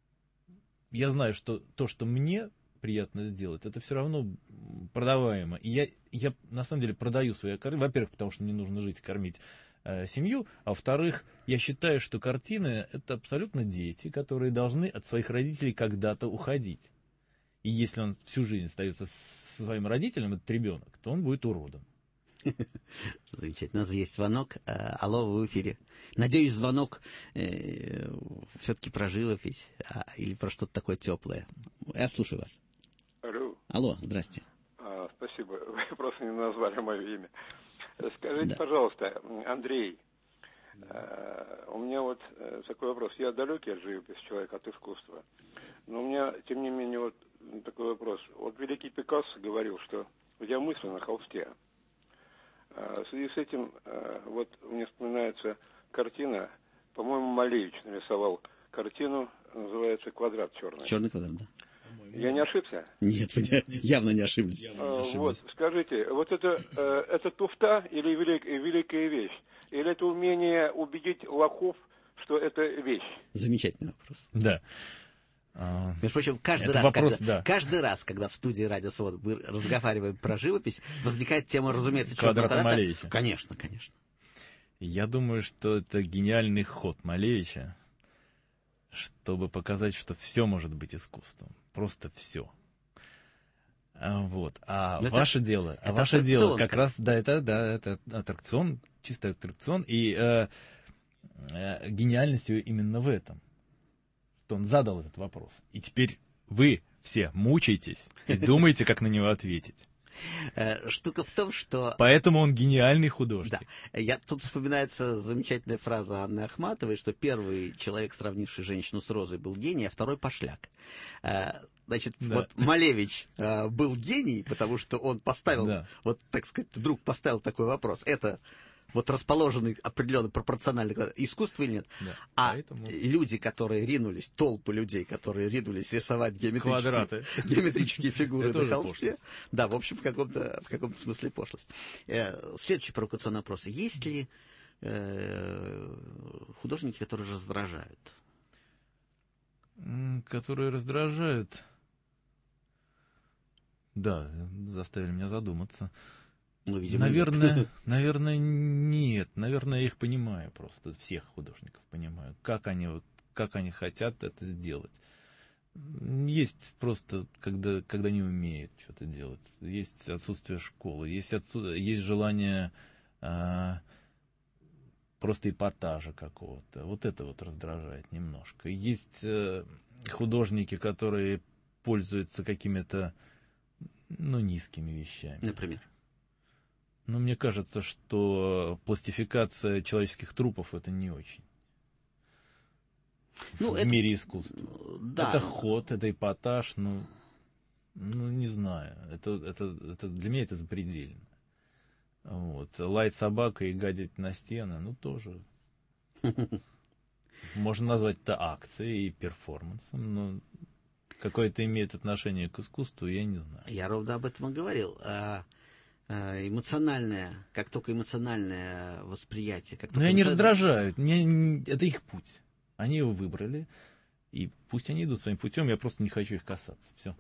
я знаю, что то, что мне приятно сделать, это все равно продаваемо. И я, я на самом деле продаю свои картины. Во-первых, потому что мне нужно жить, кормить э, семью. А во-вторых, я считаю, что картины — это абсолютно дети, которые должны от своих родителей когда-то уходить. И если он всю жизнь остается со своим родителем, этот ребенок, то он будет уродом. Замечательно. У нас есть звонок. Алло, вы в эфире. Надеюсь, звонок э, все-таки про живопись а, или про что-то такое теплое. Я слушаю вас. Алло. Алло, здрасте. А, спасибо. Вы просто не назвали мое имя. Скажите, да. пожалуйста, Андрей, У меня вот такой вопрос. Я далекий от живописи человека, от искусства. Но у меня, тем не менее, вот такой вопрос. Вот великий Пикассо говорил, что я мысли на холсте. В связи с этим, вот мне вспоминается картина, по-моему, Малевич нарисовал картину, называется «Квадрат черный». Черный квадрат, да. Я не ошибся? Нет, вы не, явно не ошиблись. А, вот, скажите, вот это, э, это туфта или велик, великая вещь? Или это умение убедить лохов, что это вещь? Замечательный вопрос. Да. Между прочим, каждый раз, вопрос, когда, да. каждый раз, когда в студии «Радио Свобода» мы разговариваем про живопись, возникает тема, разумеется, черного квадрата Малевича. Конечно, конечно. Я думаю, что это гениальный ход Малевича, чтобы показать, что все может быть искусством. Просто все. Вот. А это, ваше дело, а ваше дело как раз, да, это, да, это аттракцион, чисто аттракцион, и э, э, гениальность ее именно в этом, что он задал этот вопрос. И теперь вы все мучаетесь и думаете, как на него ответить. Штука в том, что... Поэтому он гениальный художник. Да. Я, тут вспоминается замечательная фраза Анны Ахматовой, что первый человек, сравнивший женщину с розой, был гений, а второй пошляк. Значит, да. Вот Малевич был гений, потому что он поставил, да. вот, так сказать, вдруг поставил такой вопрос. Это вот расположенный определенно пропорционально искусство или нет. Да. А поэтому... люди, которые ринулись, толпы людей, которые ринулись рисовать геометрические, геометрические фигуры на холсте, да, в общем, в каком-то, в каком-то смысле пошлость. Следующий провокационный вопрос. Есть ли э, художники, которые раздражают? Которые раздражают? Да, заставили меня задуматься. Ну, видимо, наверное, нет. наверное, нет. Наверное, я их понимаю просто, всех художников понимаю, как они, вот, как они хотят это сделать. Есть просто, когда, когда не умеют что-то делать. Есть отсутствие школы, есть, отсу... есть желание а, просто эпатажа какого-то. Вот это вот раздражает немножко. Есть а, художники, которые пользуются какими-то, ну, низкими вещами. Например? Но мне кажется, что пластификация человеческих трупов это не очень. Ну, в это... мире искусства. Да. Это ход, это эпатаж, ну, ну не знаю. Это, это, это, для меня это запредельно. Вот. Лаять собака и гадить на стены, ну тоже. Можно назвать это акцией и перформансом, но какое это имеет отношение к искусству, я не знаю. Я ровно об этом и говорил. Эмоциональное, как только эмоциональное восприятие. Как Но они раздражают, мне, это их путь. Они его выбрали, и пусть они идут своим путем, я просто не хочу их касаться. Все.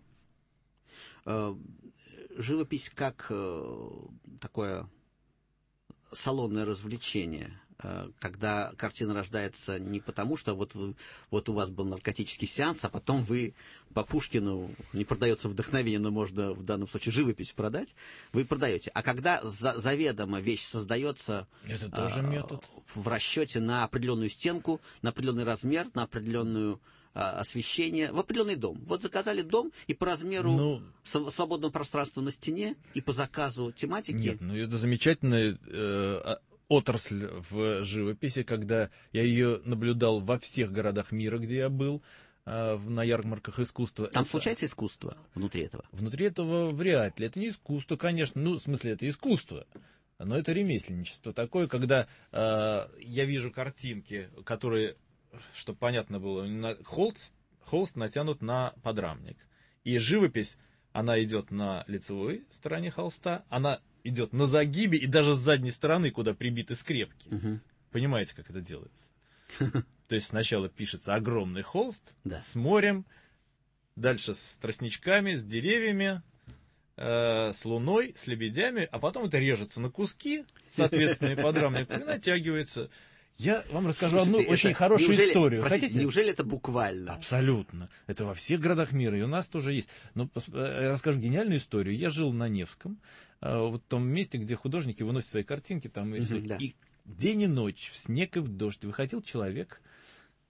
Живопись как такое салонное развлечение, когда картина рождается не потому, что вот, вы, вот у вас был наркотический сеанс, а потом вы по Пушкину, не продается вдохновение, но можно в данном случае живопись продать, вы продаете. А когда за, заведомо вещь создается это тоже а, метод. В расчете на определенную стенку, на определенный размер, на определенную а, освещение, в определенный дом. Вот заказали дом, и по размеру ну, свободного пространства на стене, и по заказу тематики... Нет, ну это замечательно... Э, отрасль в живописи, когда я ее наблюдал во всех городах мира, где я был, э, на ярмарках искусства. Там это... случается искусство внутри этого? Внутри этого вряд ли. Это не искусство, конечно. Ну, в смысле, это искусство. Но это ремесленничество такое, когда э, я вижу картинки, которые, чтобы понятно было, на холст, холст натянут на подрамник. И живопись, она идет на лицевой стороне холста, она идет на загибе и даже с задней стороны, куда прибиты скрепки. Uh-huh. Понимаете, как это делается? То есть сначала пишется огромный холст да. с морем, дальше с тростничками, с деревьями, э, с луной, с лебедями, а потом это режется на куски, соответственно, и подрамник, и натягивается. Я вам расскажу Слушайте, одну очень хорошую неужели, историю. Простите, Хотите? Неужели это буквально? Абсолютно. Это во всех городах мира, и у нас тоже есть. Но я расскажу гениальную историю. Я жил на Невском, вот в том месте, где художники выносят свои картинки, там, и, uh-huh, да. и день и ночь, в снег и в дождь, выходил человек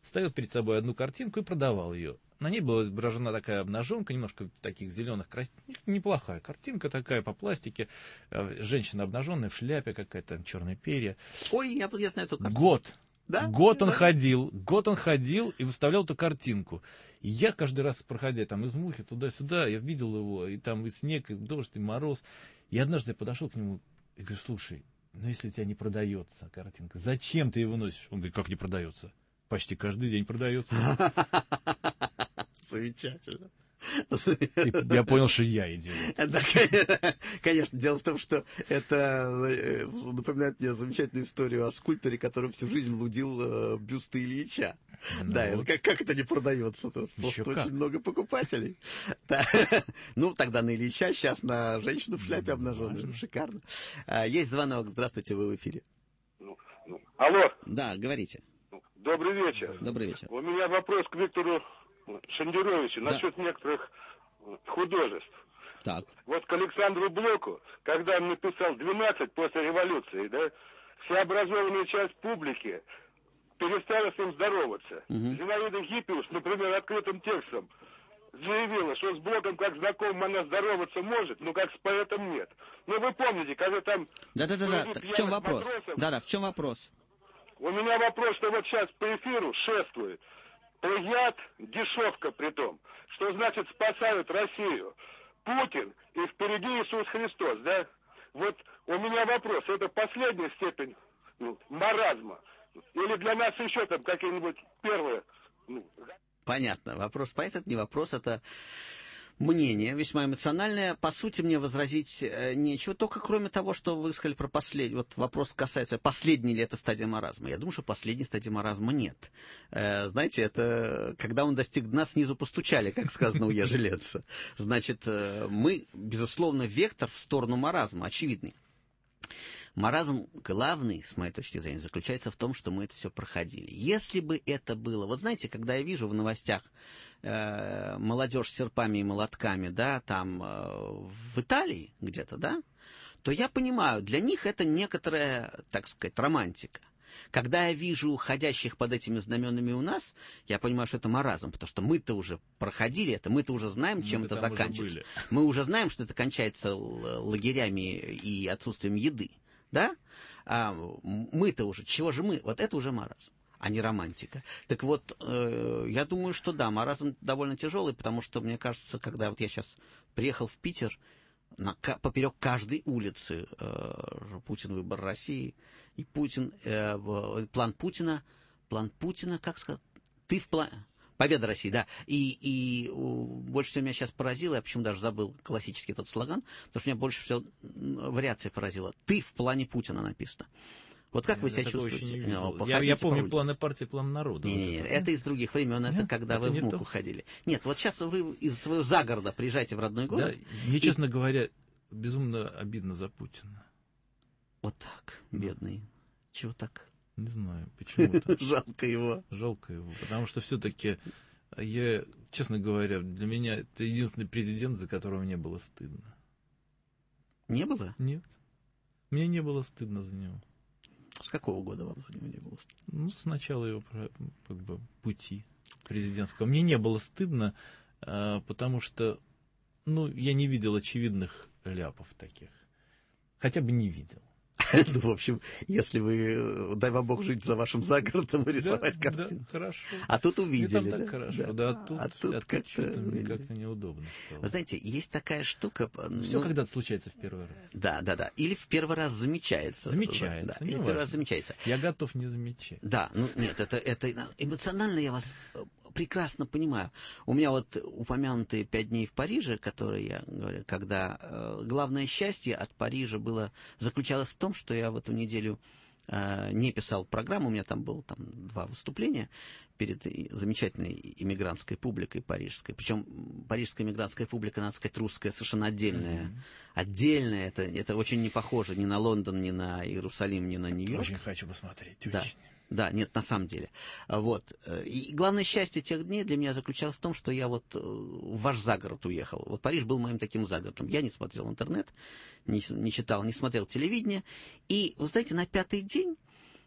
ставил перед собой одну картинку и продавал ее. На ней была изображена такая обнаженка, немножко таких зеленых, неплохая картинка такая по пластике. Женщина обнаженная в шляпе какая-то, черные перья. Ой, я, я знаю эту картинку. Год. Да? Год он да. ходил, год он ходил и выставлял эту картинку. И я каждый раз, проходя там из Мухи туда-сюда, я видел его, и там и снег, и дождь, и мороз. И однажды я подошел к нему и говорю: слушай, ну если у тебя не продается картинка, зачем ты ее выносишь? Он говорит: как не продается? Почти каждый день продается. Замечательно. И я понял, что я идиот. Да, конечно. Дело в том, что это напоминает мне замечательную историю о скульпторе, который всю жизнь лудил бюсты Ильича. Ну, да, вот. как, как это не продается? Тут просто как? Очень много покупателей. Да. Ну, тогда на Ильича, сейчас на женщину в шляпе обнаженную. Ну, шикарно. Есть звонок. Здравствуйте, вы в эфире. Ну, ну. Алло. Да, говорите. Добрый вечер. Добрый вечер. У меня вопрос к Виктору Шендеровичу да. насчет некоторых художеств. Так. Вот к Александру Блоку, когда он написал «двенадцать» после революции, да, вся образованная часть публики перестала с ним здороваться. Угу. Зинаида Гиппиус, например, открытым текстом заявила, что с Блоком как знакомым она здороваться может, но как с поэтом нет. Ну вы помните, когда там... Да-да-да, в чем вопрос? Да-да, в чем вопрос? У меня вопрос, что вот сейчас по эфиру шествует плагиат, дешевка при том, что значит спасают Россию. Путин и впереди Иисус Христос, да? Вот у меня вопрос, это последняя степень ну, маразма? Или для нас еще там какие-нибудь первые... Ну... Понятно. Вопрос поэт, это не вопрос, это мнение весьма эмоциональное. По сути, мне возразить нечего, только кроме того, что вы сказали про последний. Вот вопрос касается, последняя ли это стадия маразма. Я думаю, что последней стадии маразма нет. Знаете, это когда он достиг дна, снизу постучали, как сказано у Ежелеца. Значит, мы, безусловно, вектор в сторону маразма, очевидный. Маразм главный, с моей точки зрения, заключается в том, что мы это все проходили. Если бы это было... Вот знаете, когда я вижу в новостях э, молодежь с серпами и молотками, да, там э, в Италии где-то, да, то я понимаю, для них это некоторая, так сказать, романтика. Когда я вижу ходящих под этими знаменами у нас, я понимаю, что это маразм, потому что мы-то уже проходили это, мы-то уже знаем, чем мы это заканчивается. Уже мы уже знаем, что это кончается лагерями и отсутствием еды. Да? А мы-то уже, чего же мы? Вот это уже маразм, а не романтика. Так вот, э, я думаю, что да, маразм довольно тяжелый, потому что, мне кажется, когда вот я сейчас приехал в Питер, на, поперек каждой улицы э, Путин, выбор России, и Путин, э, план Путина, план Путина, как сказать, ты в плане... Победа России, да. И, и больше всего меня сейчас поразило, я почему даже забыл классический этот слоган, потому что меня больше всего вариация поразила. Ты в плане Путина написано. Вот как я вы себя чувствуете? Я, я помню планы партии, план народа. Не, вот не, это, это да? из других времен, это Нет, когда это вы в Муху то. ходили. Нет, вот сейчас вы из своего загорода приезжаете в родной город. Да, мне, и... честно говоря, безумно обидно за Путина. Вот так, бедный. Чего так? Не знаю, почему-то. Жалко его. Жалко его, потому что все-таки, я, честно говоря, для меня это единственный президент, за которого мне было стыдно. Не было? Нет. Мне не было стыдно за него. С какого года вам за него не было стыдно? Ну, с начала его как бы, пути президентского. Мне не было стыдно, потому что ну, я не видел очевидных ляпов таких. Хотя бы не видел. Ну, в общем, если вы, дай вам Бог, жить за вашим загородом и рисовать да, картину. Да, хорошо. А тут увидели, там да? так хорошо, да, да. а тут, а тут, а тут как-то, что-то мне как-то неудобно стало. Вы знаете, есть такая штука... Все ну, когда-то случается в первый раз. Да, да, да. Или в первый раз замечается. Замечается. Да, или в первый раз замечается. Я готов не замечать. Да, ну нет, это, это эмоционально я вас прекрасно понимаю. У меня вот упомянутые пять дней в Париже, которые я говорю, когда э, главное счастье от Парижа было, заключалось в том, что я в эту неделю э, не писал программу, у меня там было там, два выступления перед замечательной иммигрантской публикой парижской. Причем парижская иммигрантская публика, надо сказать, русская, совершенно отдельная. Mm-hmm. Отдельная, это, это очень не похоже ни на Лондон, ни на Иерусалим, ни на Нью-Йорк. Очень хочу посмотреть, да. очень. Да, нет, на самом деле. Вот. И главное счастье тех дней для меня заключалось в том, что я вот в ваш загород уехал. Вот Париж был моим таким загородом. Я не смотрел интернет, не, не читал, не смотрел телевидение. И, вы знаете, на пятый день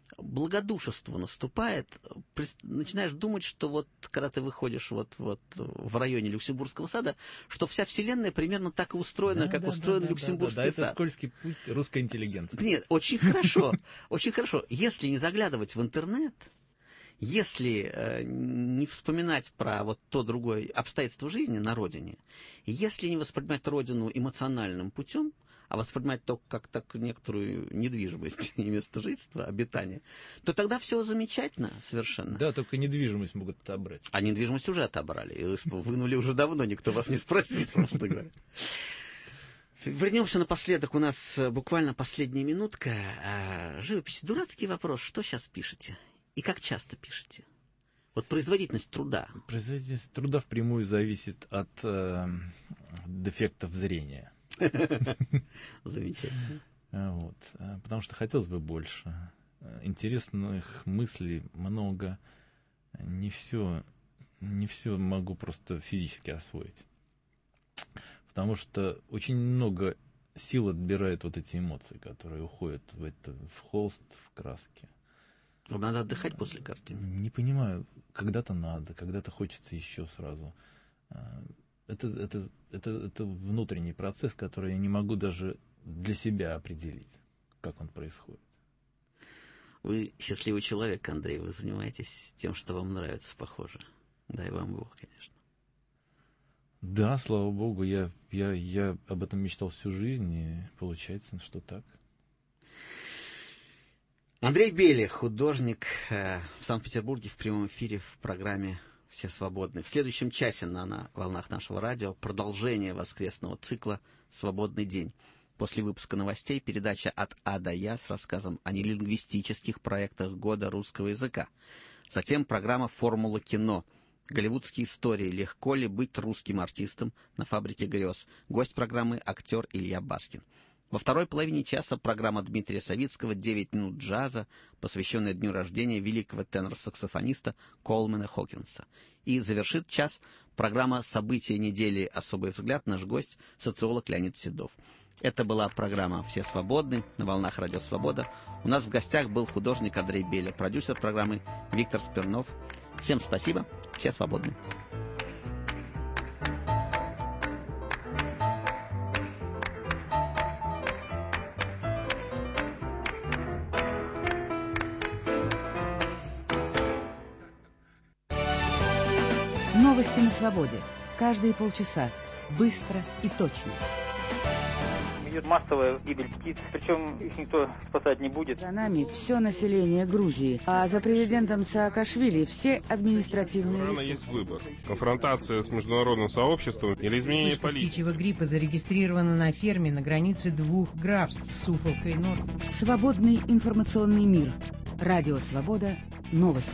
благодушество наступает, начинаешь думать, что вот когда ты выходишь вот, вот в районе Люксембургского сада, что вся вселенная примерно так и устроена, да, как да, устроен да, Люксембургский да, да, сад. Да, это скользкий путь русской интеллигенции. Нет, очень хорошо, очень хорошо. Если не заглядывать в интернет, если э, не вспоминать про вот то другое обстоятельство жизни на родине, если не воспринимать родину эмоциональным путем, а воспринимать только как так некоторую недвижимость и место жительства, обитания, то тогда все замечательно совершенно. Да, только недвижимость могут отобрать. А недвижимость уже отобрали. Вынули уже давно, никто вас не спросил, собственно говоря. Вернемся напоследок. У нас буквально последняя минутка. Живопись. Дурацкий вопрос. Что сейчас пишете? И как часто пишете? Вот производительность труда. Производительность труда впрямую зависит от э, дефектов зрения. Замечательно. Вот. Потому что хотелось бы больше. Интересных мыслей много. Не все, не все могу просто физически освоить. Потому что очень много сил отбирает вот эти эмоции, которые уходят в, это, в холст, в краски. Вам надо отдыхать после картины? Не понимаю. Когда-то надо, когда-то хочется еще сразу. Это, это, это, это внутренний процесс, который я не могу даже для себя определить, как он происходит. Вы счастливый человек, Андрей, вы занимаетесь тем, что вам нравится, похоже. Дай вам Бог, конечно. Да, слава Богу, я, я, я об этом мечтал всю жизнь, и получается, что так. Андрей Белих, художник э, в Санкт-Петербурге в прямом эфире в программе «Все свободны». В следующем часе на, на волнах нашего радио продолжение воскресного цикла «Свободный день». После выпуска новостей передача «От А до Я» с рассказом о нелингвистических проектах года русского языка. Затем программа «Формула кино». Голливудские истории. Легко ли быть русским артистом на фабрике грез? Гость программы — актер Илья Баскин. Во второй половине часа программа Дмитрия Савицкого «девять минут джаза», посвященная дню рождения великого тенор-саксофониста Колмена Хокинса. И завершит час программа «События недели. Особый взгляд». Наш гость — социолог Леонид Седов. Это была программа «Все свободны» на волнах Радио Свобода. У нас в гостях был художник Андрей Беля, продюсер программы Виктор Смирнов. Всем спасибо. Все свободны. Новости на свободе. Каждые полчаса. Быстро и точно. Идет массовая гибель птиц, причем их никто спасать не будет. За нами все население Грузии, а за президентом Саакашвили все административные ресурсы. Есть выбор. Конфронтация с международным сообществом или изменение политики. Птичьего гриппа зарегистрировано на ферме на границе двух графств Суфолка и Норфолк. Свободный информационный мир. Радио Свобода. Новости.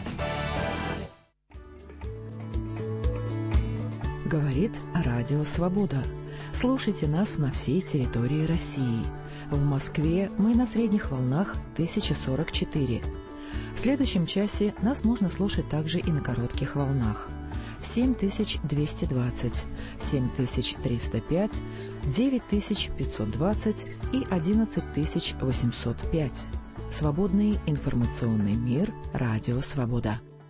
Говорит Радио Свобода. Слушайте нас на всей территории России. В Москве мы на средних волнах тысяча сорок четыре. В следующем часе нас можно слушать также и на коротких волнах. семь тысяч двести двадцать, семь тысяч триста пять, девять тысяч пятьсот двадцать и одиннадцать тысяч восемьсот пять. Свободный информационный мир. Радио Свобода.